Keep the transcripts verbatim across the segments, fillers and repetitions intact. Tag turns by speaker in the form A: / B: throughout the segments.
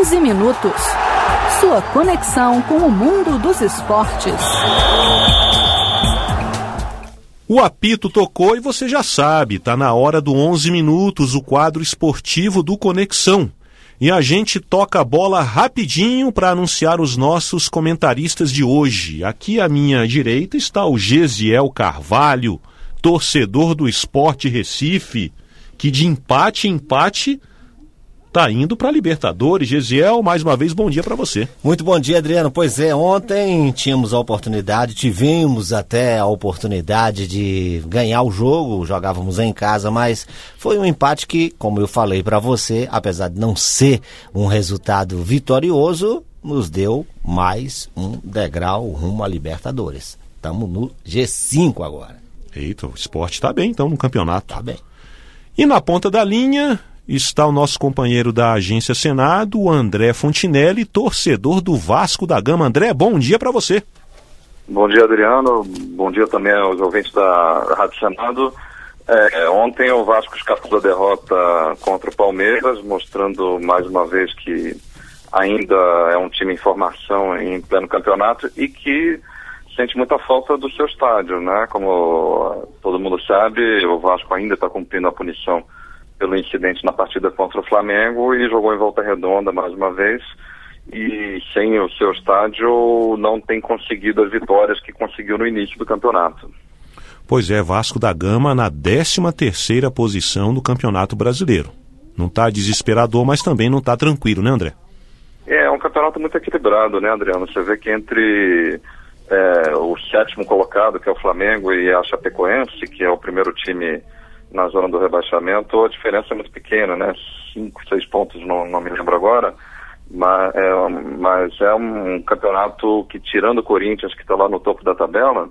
A: onze minutos. Sua conexão com o mundo dos esportes.
B: O apito tocou e você já sabe, tá na hora do onze minutos, o quadro esportivo do Conexão. E a gente toca a bola rapidinho para anunciar os nossos comentaristas de hoje. Aqui à minha direita está o Gesiel Carvalho, torcedor do Sport Recife, que de empate em empate tá indo para a Libertadores. Gesiel, mais uma vez, bom dia para você.
C: Muito bom dia, Adriano. Pois é, ontem tínhamos a oportunidade, tivemos até a oportunidade de ganhar o jogo, jogávamos em casa, mas foi um empate que, como eu falei para você, apesar de não ser um resultado vitorioso, nos deu mais um degrau rumo à Libertadores. Estamos no G cinco agora.
B: Eita, o Sport tá bem então no campeonato.
C: Tá bem.
B: E na ponta da linha está o nosso companheiro da Agência Senado, o André Fontinelli, torcedor do Vasco da Gama. André, bom dia para você.
D: Bom dia, Adriano. Bom dia também aos ouvintes da Rádio Senado. É, ontem o Vasco escapou da derrota contra o Palmeiras, mostrando mais uma vez que ainda é um time em formação em pleno campeonato e que sente muita falta do seu estádio, né? Como todo mundo sabe, o Vasco ainda está cumprindo a punição pelo incidente na partida contra o Flamengo e jogou em Volta Redonda mais uma vez, e sem o seu estádio não tem conseguido as vitórias que conseguiu no início do campeonato.
B: Pois é, Vasco da Gama na décima terceira posição do Campeonato Brasileiro. Não está desesperador, mas também não está tranquilo, né, André?
D: É, é um campeonato muito equilibrado, né, Adriano? Você vê que entre é, o sétimo colocado, que é o Flamengo, e a Chapecoense, que é o primeiro time na zona do rebaixamento, a diferença é muito pequena, né? Cinco, seis pontos, não, não me lembro agora, mas é, mas é um campeonato que, tirando o Corinthians, que está lá no topo da tabela,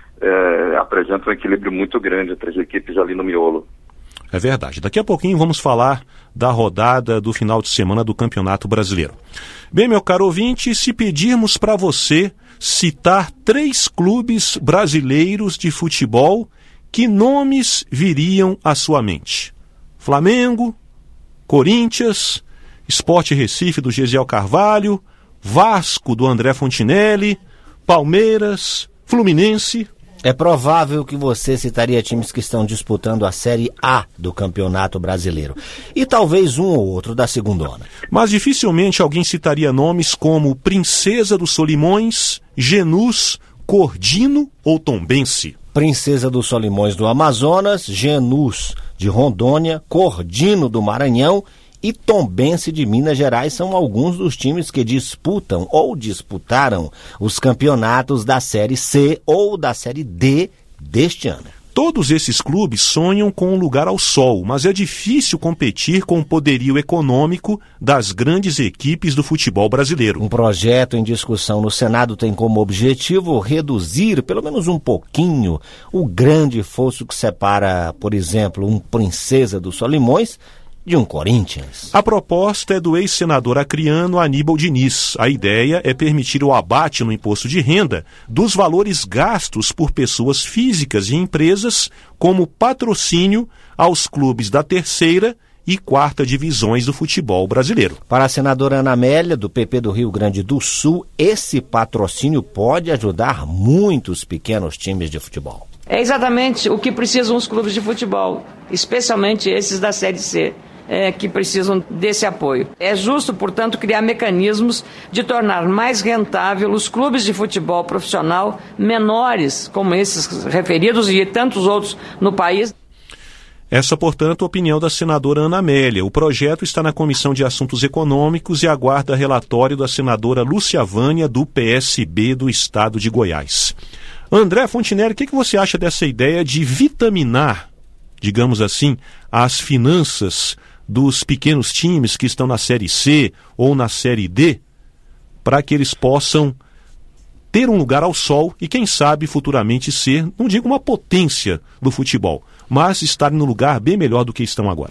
D: é, apresenta um equilíbrio muito grande entre as equipes ali no miolo.
B: É verdade. Daqui a pouquinho vamos falar da rodada do final de semana do Campeonato Brasileiro. Bem, meu caro ouvinte, se pedirmos para você citar três clubes brasileiros de futebol, que nomes viriam à sua mente? Flamengo, Corinthians, Sport Recife do Gesiel Carvalho, Vasco do André Fontinelli, Palmeiras, Fluminense.
C: É provável que você citaria times que estão disputando a Série A do Campeonato Brasileiro. E talvez um ou outro da segundona.
B: Mas dificilmente alguém citaria nomes como Princesa dos Solimões, Genus, Cordino ou Tombense.
C: Princesa dos Solimões do Amazonas, Genus de Rondônia, Cordino do Maranhão e Tombense de Minas Gerais são alguns dos times que disputam ou disputaram os campeonatos da Série C ou da Série D deste ano.
B: Todos esses clubes sonham com um lugar ao sol, mas é difícil competir com o poderio econômico das grandes equipes do futebol brasileiro.
C: Um projeto em discussão no Senado tem como objetivo reduzir, pelo menos um pouquinho, o grande fosso que separa, por exemplo, um Princesa dos Solimões de um Corinthians.
B: A proposta é do ex-senador acriano Aníbal Diniz. A ideia é permitir o abate no imposto de renda dos valores gastos por pessoas físicas e empresas como patrocínio aos clubes da terceira e quarta divisões do futebol brasileiro.
C: Para a senadora Ana Amélia, do P P do Rio Grande do Sul, esse patrocínio pode ajudar muitos pequenos times de futebol.
E: É exatamente o que precisam os clubes de futebol, especialmente esses da Série C. É, que precisam desse apoio. É justo, portanto, criar mecanismos de tornar mais rentável os clubes de futebol profissional menores, como esses referidos e tantos outros no país.
B: Essa, portanto, a opinião da senadora Ana Amélia. O projeto está na Comissão de Assuntos Econômicos e aguarda relatório da senadora Lúcia Vânia, do P S B do Estado de Goiás. André Fontinelli, o que, que você acha dessa ideia de vitaminar, digamos assim, as finanças dos pequenos times que estão na Série C ou na Série D, para que eles possam ter um lugar ao sol e, quem sabe, futuramente ser, não digo uma potência do futebol, mas estar no lugar bem melhor do que estão agora?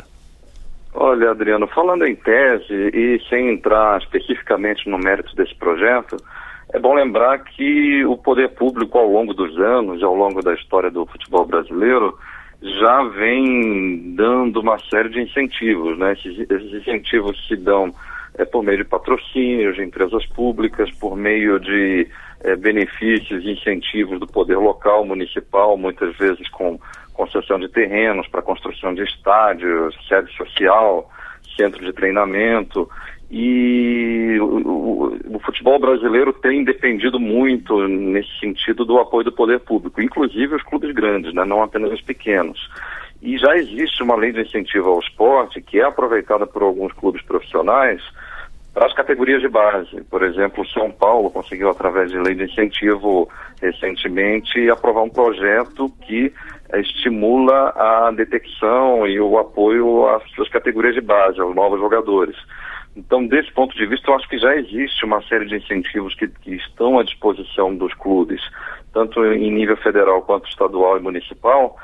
D: Olha, Adriano, falando em tese e sem entrar especificamente no mérito desse projeto, é bom lembrar que o poder público, ao longo dos anos, ao longo da história do futebol brasileiro, já vem dando uma série de incentivos, né? Esses, esses incentivos se dão é, por meio de patrocínios de empresas públicas, por meio de é, benefícios e incentivos do poder local, municipal, muitas vezes com concessão de terrenos para construção de estádios, sede social, centro de treinamento. E o, o, o futebol brasileiro tem dependido muito nesse sentido do apoio do poder público, inclusive os clubes grandes, né, não apenas os pequenos. E já existe uma lei de incentivo ao esporte que é aproveitada por alguns clubes profissionais para as categorias de base. Por exemplo, o São Paulo conseguiu, através de lei de incentivo recentemente, aprovar um projeto que eh, estimula a detecção e o apoio às suas categorias de base, aos novos jogadores. Então, desse ponto de vista, eu acho que já existe uma série de incentivos que, que estão à disposição dos clubes, tanto em nível federal quanto estadual e municipal,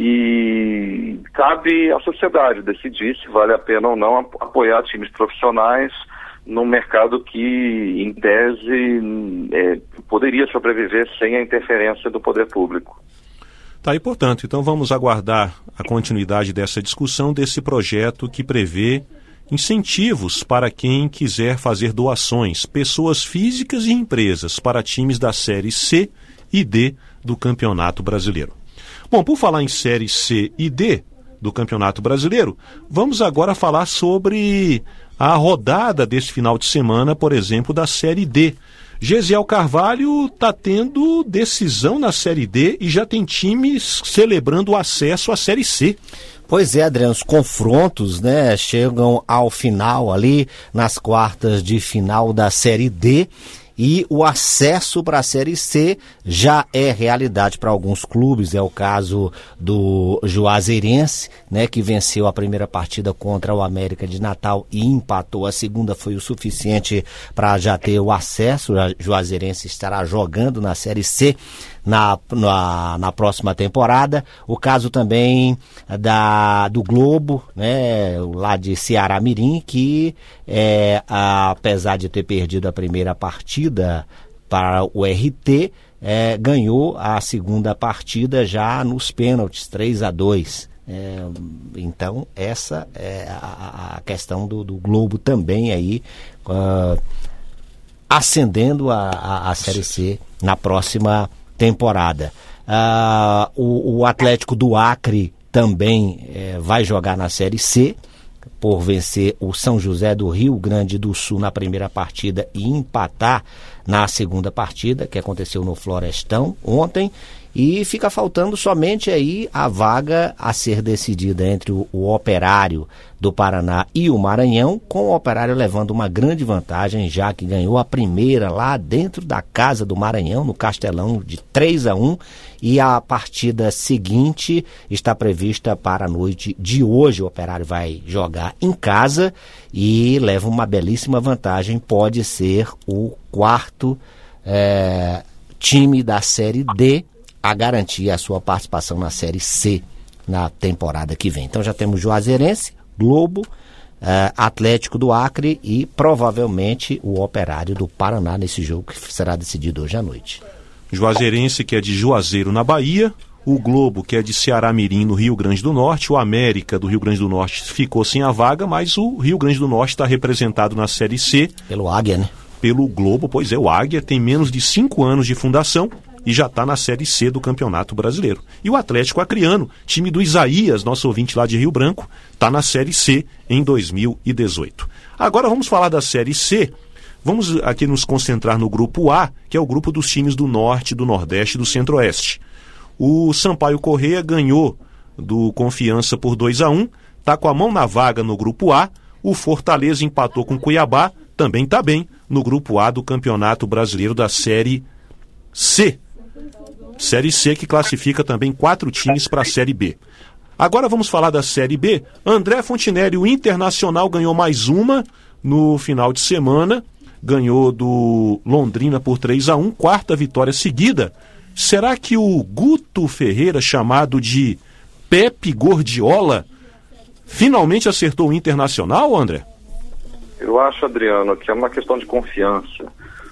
D: e cabe à sociedade decidir se vale a pena ou não apoiar times profissionais num mercado que, em tese, é, poderia sobreviver sem a interferência do poder público.
B: Tá, e portanto, então vamos aguardar a continuidade dessa discussão, desse projeto que prevê incentivos para quem quiser fazer doações, pessoas físicas e empresas, para times da Série C e D do Campeonato Brasileiro. Bom, por falar em Série C e D do Campeonato Brasileiro, vamos agora falar sobre a rodada desse final de semana, por exemplo, da Série D. Gesiel Carvalho está tendo decisão na Série D e já tem times celebrando o acesso à Série C.
C: Pois é, Adriano, os confrontos, né, chegam ao final ali, nas quartas de final da Série D, e o acesso para a Série C já é realidade para alguns clubes. É o caso do Juazeirense, né, que venceu a primeira partida contra o América de Natal e empatou. A segunda foi o suficiente para já ter o acesso. O Juazeirense estará jogando na Série C na, na, na próxima temporada. O caso também da, do Globo, né, lá de Ceará Mirim, que é, apesar de ter perdido a primeira partida para o R T, é, ganhou a segunda partida já nos pênaltis, três a dois. É, então essa é a, a questão do, do Globo também aí, uh, ascendendo a, a, a Série C na próxima temporada. Uh, o, o Atlético do Acre também é, vai jogar na Série C, por vencer o São José do Rio Grande do Sul na primeira partida e empatar na segunda partida, que aconteceu no Florestão ontem. E fica faltando somente aí a vaga a ser decidida entre o, o Operário do Paraná e o Maranhão, com o Operário levando uma grande vantagem, já que ganhou a primeira lá dentro da casa do Maranhão, no Castelão, de três a um, e a partida seguinte está prevista para a noite de hoje. O Operário vai jogar em casa e leva uma belíssima vantagem, pode ser o quarto é, time da Série D a garantir a sua participação na Série C na temporada que vem. Então já temos Juazeirense, Globo, uh, Atlético do Acre e provavelmente o Operário do Paraná nesse jogo que será decidido hoje à noite.
B: Juazeirense, que é de Juazeiro, na Bahia, o Globo, que é de Ceará Mirim, no Rio Grande do Norte, o América do Rio Grande do Norte ficou sem a vaga, mas o Rio Grande do Norte está representado na Série C.
C: Pelo Águia, né?
B: Pelo Globo, pois é, o Águia tem menos de cinco anos de fundação e já está na Série C do Campeonato Brasileiro. E o Atlético Acreano, time do Isaías, nosso ouvinte lá de Rio Branco, está na Série C em dois mil e dezoito. Agora vamos falar da Série C. Vamos aqui nos concentrar no grupo A, que é o grupo dos times do Norte, do Nordeste e do Centro-Oeste. O Sampaio Corrêa ganhou do Confiança por dois a um, está com a mão na vaga no grupo A. O Fortaleza empatou com o Cuiabá, também está bem no grupo A do Campeonato Brasileiro da Série C. Série C, que classifica também quatro times para a Série B. Agora vamos falar da Série B. André Fontinelli, o Internacional, ganhou mais uma no final de semana. Ganhou do Londrina por três a um, quarta vitória seguida. Será que o Guto Ferreira, chamado de Pepe Gordiola, finalmente acertou o Internacional, André?
D: Eu acho, Adriano, que é uma questão de confiança.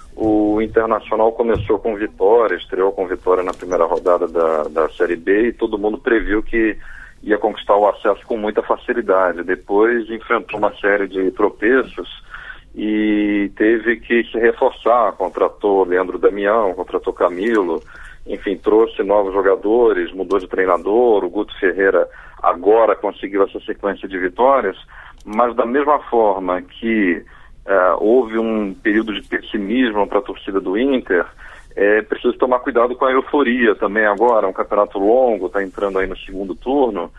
D: O Internacional começou com vitória, estreou com vitória na primeira rodada da, da Série B e todo mundo previu que ia conquistar o acesso com muita facilidade. Depois enfrentou uma série de tropeços e teve que se reforçar, contratou Leandro Damião, contratou Camilo, enfim, trouxe novos jogadores, mudou de treinador, o Guto Ferreira agora conseguiu essa sequência de vitórias, mas da mesma forma que uh, houve um período de pessimismo para a torcida do Inter, é preciso tomar cuidado com a euforia também agora, um campeonato longo, está entrando aí no segundo turno,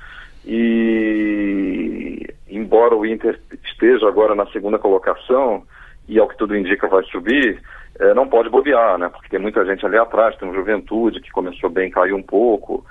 D: e embora o Inter esteja agora na segunda colocação, e ao que tudo indica vai subir, é, não pode bobear, né? Porque tem muita gente ali atrás, tem o Juventude que começou bem, caiu um pouco,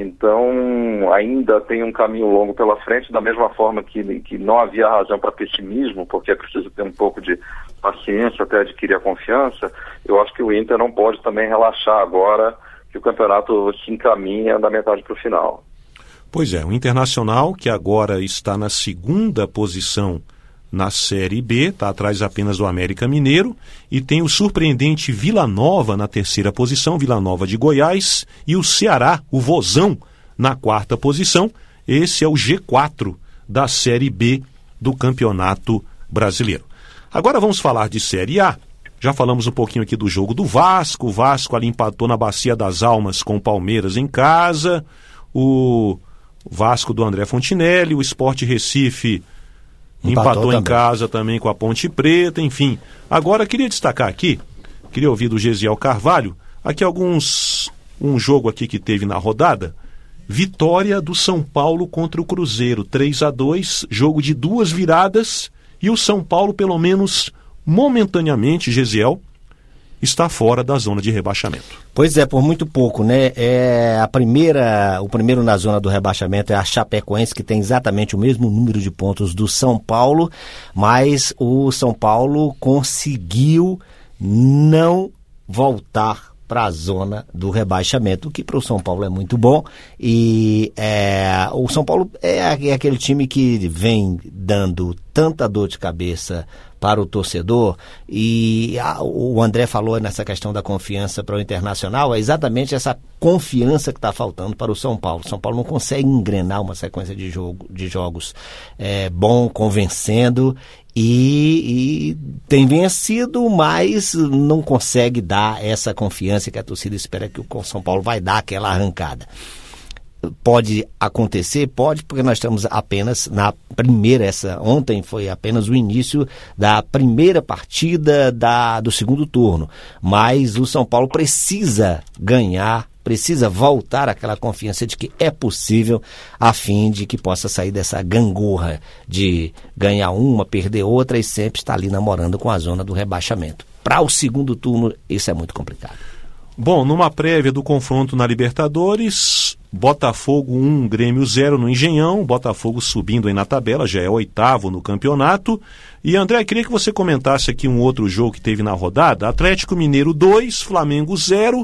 D: então ainda tem um caminho longo pela frente, da mesma forma que, que não havia razão para pessimismo, porque é preciso ter um pouco de paciência até adquirir a confiança. Eu acho que o Inter não pode também relaxar agora que o campeonato se encaminha da metade para o final.
B: Pois é, o Internacional, que agora está na segunda posição na Série B, está atrás apenas do América Mineiro, e tem o surpreendente Vila Nova na terceira posição, Vila Nova de Goiás, e o Ceará, o Vozão, na quarta posição. Esse é o G quatro da Série B do Campeonato Brasileiro. Agora vamos falar de Série A. Já falamos um pouquinho aqui do jogo do Vasco. O Vasco ali empatou na Bacia das Almas com o Palmeiras em casa. O Vasco do André Fontinelli, o Sport Recife empatou, empatou em casa também com a Ponte Preta, enfim. Agora queria destacar aqui, queria ouvir do Gesiel Carvalho, aqui alguns, um jogo aqui que teve na rodada, vitória do São Paulo contra o Cruzeiro, três a dois, jogo de duas viradas, e o São Paulo, pelo menos momentaneamente, Gesiel, está fora da zona de rebaixamento.
C: Pois é, por muito pouco, né? É a primeira, o primeiro na zona do rebaixamento é a Chapecoense, que tem exatamente o mesmo número de pontos do São Paulo, mas o São Paulo conseguiu não voltar para a zona do rebaixamento, o que para o São Paulo é muito bom. E é, o São Paulo é, é aquele time que vem dando tanta dor de cabeça para o torcedor, e a, o André falou nessa questão da confiança para o Internacional, é exatamente essa confiança que está faltando para o São Paulo. O São Paulo não consegue engrenar uma sequência de, jogo, de jogos é, bom, convencendo, e, e tem vencido, mas não consegue dar essa confiança que a torcida espera que o São Paulo vai dar aquela arrancada. Pode acontecer? Pode, porque nós estamos apenas na primeira, essa ontem foi apenas o início da primeira partida da, do segundo turno, mas o São Paulo precisa ganhar, precisa voltar àquela confiança de que é possível, a fim de que possa sair dessa gangorra de ganhar uma, perder outra e sempre estar ali namorando com a zona do rebaixamento. Para o segundo turno, isso é muito complicado.
B: Bom, numa prévia do confronto na Libertadores, Botafogo um, Grêmio zero no Engenhão, Botafogo subindo aí na tabela, já é oitavo no campeonato. E André, queria que você comentasse aqui um outro jogo que teve na rodada, Atlético Mineiro dois, Flamengo zero.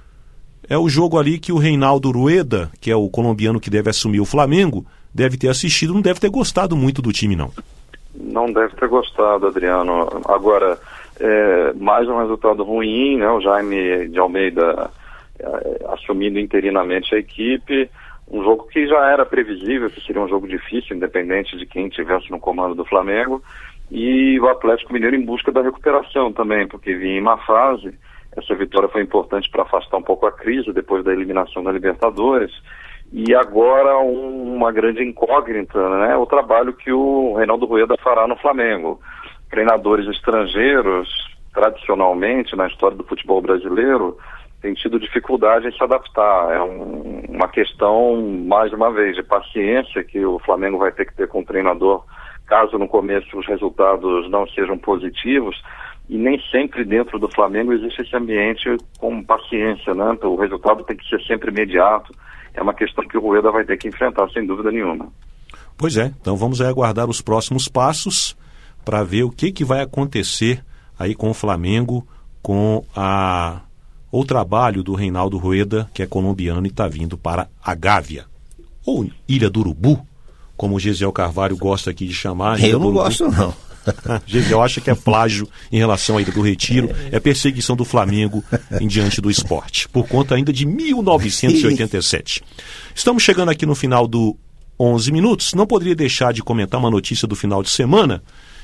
B: É o jogo ali que o Reinaldo Rueda, que é o colombiano que deve assumir o Flamengo, deve ter assistido, não deve ter gostado muito do time, não.
D: Não deve ter gostado, Adriano. Agora, é, mais um resultado ruim, né? O Jaime de Almeida é, assumindo interinamente a equipe, um jogo que já era previsível, que seria um jogo difícil, independente de quem estivesse no comando do Flamengo, e o Atlético Mineiro em busca da recuperação também, porque vinha em má fase. Essa vitória foi importante para afastar um pouco a crise depois da eliminação da Libertadores. E agora um, uma grande incógnita, né? O trabalho que o Reinaldo Rueda fará no Flamengo. Treinadores estrangeiros, tradicionalmente, na história do futebol brasileiro, têm tido dificuldade em se adaptar. É um, uma questão, mais uma vez, de paciência que o Flamengo vai ter que ter com o treinador, caso no começo os resultados não sejam positivos. E nem sempre dentro do Flamengo existe esse ambiente com paciência, né? O resultado tem que ser sempre imediato. É uma questão que o Rueda vai ter que enfrentar, sem dúvida nenhuma.
B: Pois é, então vamos aí aguardar os próximos passos para ver o que, que vai acontecer aí com o Flamengo, com a... o trabalho do Reinaldo Rueda, que é colombiano e está vindo para a Gávea, ou Ilha do Urubu, como o Gesiel Carvalho gosta aqui de chamar.
C: Eu não gosto, não.
B: Gesiel acha que é plágio em relação à Ilha do Retiro, é perseguição do Flamengo em diante do esporte, por conta ainda de mil novecentos e oitenta e sete. Estamos chegando aqui no final do onze minutos, não poderia deixar de comentar uma notícia do final de semana,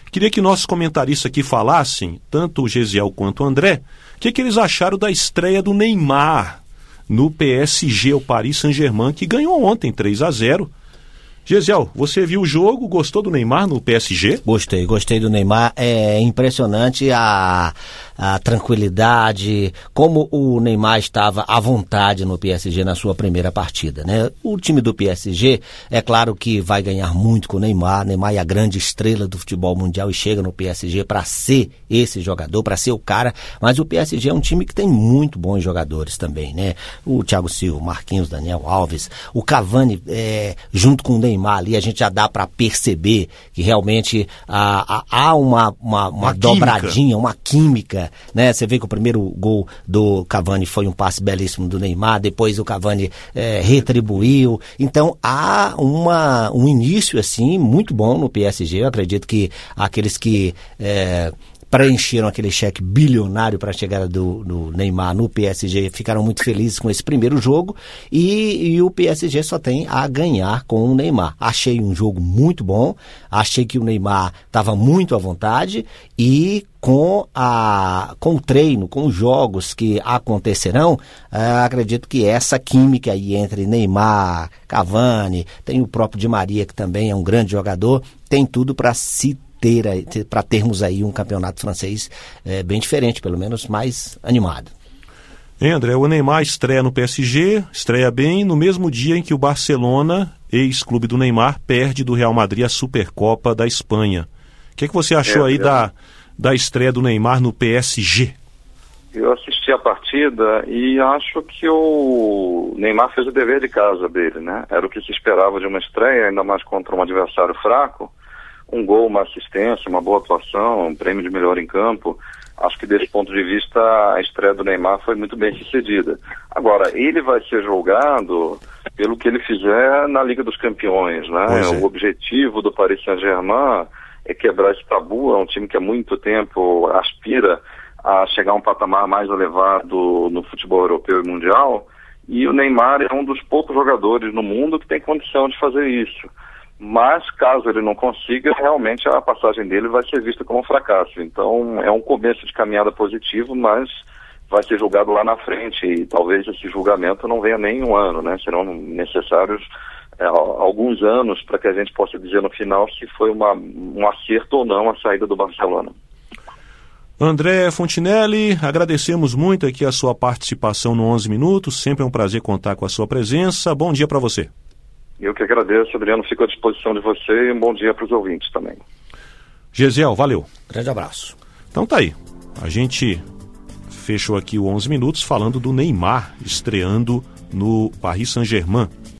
B: Queria que nossos comentaristas aqui falassem, tanto o Gesiel quanto o André, o que, que eles acharam da estreia do Neymar no P S G, o Paris Saint-Germain, que ganhou ontem três a zero. Gesiel, você viu o jogo, gostou do Neymar no P S G?
C: Gostei, gostei do Neymar. É impressionante a, a tranquilidade, como o Neymar estava à vontade no P S G na sua primeira partida, né? O time do P S G, é claro que vai ganhar muito com o Neymar. Neymar é a grande estrela do futebol mundial e chega no P S G para ser esse jogador, para ser o cara. Mas o P S G é um time que tem muito bons jogadores também, né? O Thiago Silva, Marquinhos, Daniel Alves, o Cavani, é, junto com o Neymar ali, a gente já dá para perceber que realmente há, há uma, uma, uma, uma dobradinha, uma química, né? Você vê que o primeiro gol do Cavani foi um passe belíssimo do Neymar, depois o Cavani é, retribuiu, então há uma, um início assim muito bom no P S G. Eu acredito que aqueles que é, preencheram aquele cheque bilionário para a chegada do, do Neymar no P S G, ficaram muito felizes com esse primeiro jogo e, e o P S G só tem a ganhar com o Neymar. Achei um jogo muito bom, achei que o Neymar estava muito à vontade e com, a, com o treino, com os jogos que acontecerão, uh, acredito que essa química aí entre Neymar, Cavani, tem o próprio Di Maria, que também é um grande jogador, tem tudo para se ter, para termos aí um campeonato francês é, bem diferente, pelo menos mais animado.
B: Hein, André, o Neymar estreia no P S G, estreia bem no mesmo dia em que o Barcelona, ex-clube do Neymar, perde do Real Madrid a Supercopa da Espanha. O que, que você achou é, aí é. Da, da estreia do Neymar no P S G?
D: Eu assisti a partida e acho que o Neymar fez o dever de casa dele, né? Era o que se esperava de uma estreia, ainda mais contra um adversário fraco. Um gol, uma assistência, uma boa atuação, um prêmio de melhor em campo. Acho que desse ponto de vista a estreia do Neymar foi muito bem sucedida. Agora, ele vai ser julgado pelo que ele fizer na Liga dos Campeões, né? É. O objetivo do Paris Saint-Germain é quebrar esse tabu. É um time que há muito tempo aspira a chegar a um patamar mais elevado no futebol europeu e mundial. E o Neymar é um dos poucos jogadores no mundo que tem condição de fazer isso. Mas, caso ele não consiga, realmente a passagem dele vai ser vista como um fracasso. Então, é um começo de caminhada positivo, mas vai ser julgado lá na frente. E talvez esse julgamento não venha nem um ano, né? Serão necessários é, alguns anos para que a gente possa dizer no final se foi uma, um acerto ou não a saída do Barcelona.
B: André Fontinelli, agradecemos muito aqui a sua participação no onze Minutos. Sempre é um prazer contar com a sua presença. Bom dia para você.
D: Eu que agradeço, Adriano, fico à disposição de você e um bom dia para os ouvintes também.
B: Gesiel, valeu.
C: Grande abraço.
B: Então tá aí, a gente fechou aqui o onze Minutos falando do Neymar estreando no Paris Saint-Germain.